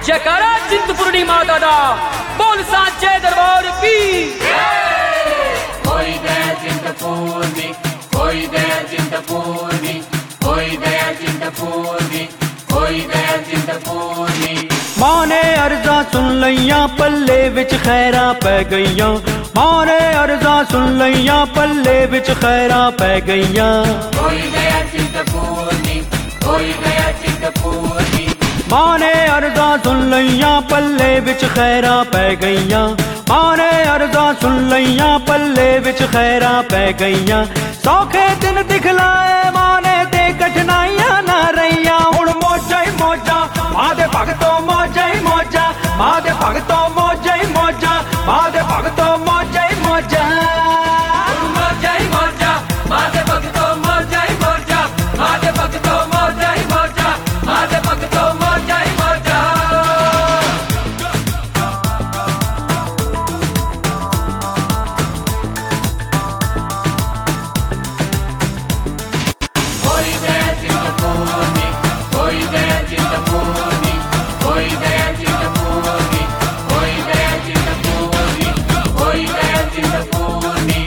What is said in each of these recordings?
जयकारा चिंतपूर्णी माता दा, बोल सांचे दरबार की। होई दया चिंतपूर्णी, होई दया चिंतपूर्णी, होई दया चिंतपूर्णी, होई दया चिंतपूर्णी। मां ने अर्जा सुन लईयां, पल्ले विच खैरां पै गईयां। मां ने अर्जा सुन लईयां, पल्ले विच खैरां पै गईयां। होई दया चिंतपूर्णी, होई दया चिंतपूर्णी। मां ने अर्जा सुन लईयां, पल्ले विच खैरां पै गईयां। मां ने अर्जा सुन लईयां, पल्ले विच खैरां पै गईयां। सौखे दिन दिखलाए मां ने ते कठिनाइयां ना रहियां। हुण मौजां ही मौजां, मां दे भगतों मौजां ही मौजां। मां दे भगतों मौजां ही मौजां, मां दे भगतों मौजां ही मौजां। मौजा ही मौजा, मां दे भगतों मौजा ही मौजा, मां दे भगतों मौजा ही मौजा, मां दे भगतों मौजा ही मौजा। होई दया चिंतपूर्णी, होई दया चिंतपूर्णी, होई दया चिंतपूर्णी, होई दया चिंतपूर्णी, होई दया चिंतपूर्णी।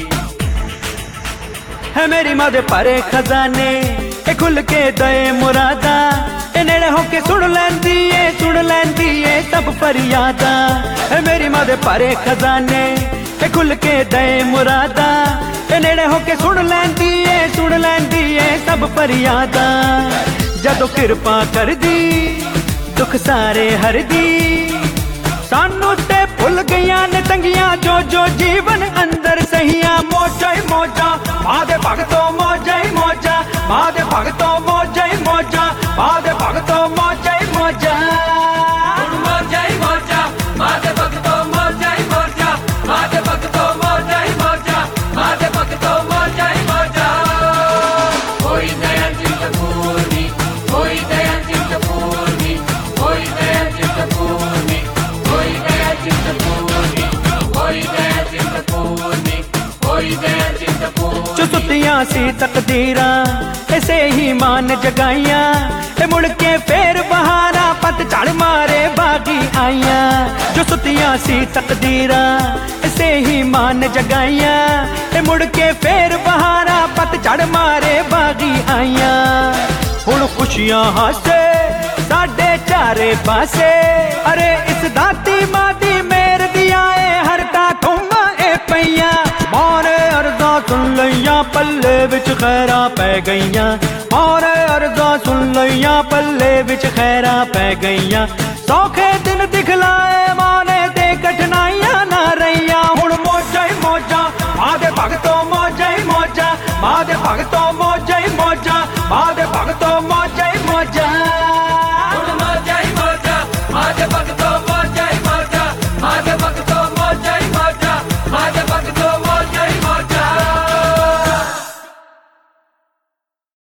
है मेरी मां दे भरे खजाने, ए खुल के दए मुरादा। ए नेड़े होके सुन लैंदी ए, सुन लैंदी ए सब फरियादा। है मेरी मां दे भरे खजाने, ए खुल के दए मुरादा। ए नेड़े होके सुन लैंदी ए, सुन लैंदी ए सब फरियादा। जदों किरपा कर दी, दुख सारे हर दी। सानू ते भुल गईयां ने तंगियां, जो जो जीवन अंदर सहियां। मौजा ही मौजा, मां दे भगतों मौजा ही मौजा, मां दे भगतों मौजा ही मौजा, मां दे भगतों मौजा ही मौजा। मौजा ही मौजा, मां दे भगतों मौजा ही मौजा, मां दे भगतों मौजा ही मौजा, मां दे भगतों मौजा ही मौजा। होई दया चिंतपूर्णी, होई दया चिंतपूर्णी, होई दया चिंतपूर्णी, होई दया चिंतपूर्णी, होई दया चिंतपूर्णी, होई दया चिंतपूर्णी। जो सुतियां सी तकदीरां, ऐसे ही मान जगाइयां। ए मुड़ के फेर बहारा, पतझड़ मारे बागी आइयां। जो सुतियां सी तकदीरां, ऐसे ही मान जगाइयां। ए मुड़ के फेर बहारा, पतझड़ मारे बागी आइयां। हुण खुशियां हासे साडे चारे पासे। अरे इस दाती मां दी मेहर दिया ए हरदा थुम ए पईयां। मां ने अर्जा सुन लईयां, पल्ले विच खैरां पै गईयां। मां ने अर्जा सुन लईयां, पल्ले विच खैरां पै गईयां। सौखे दिन दिखलाए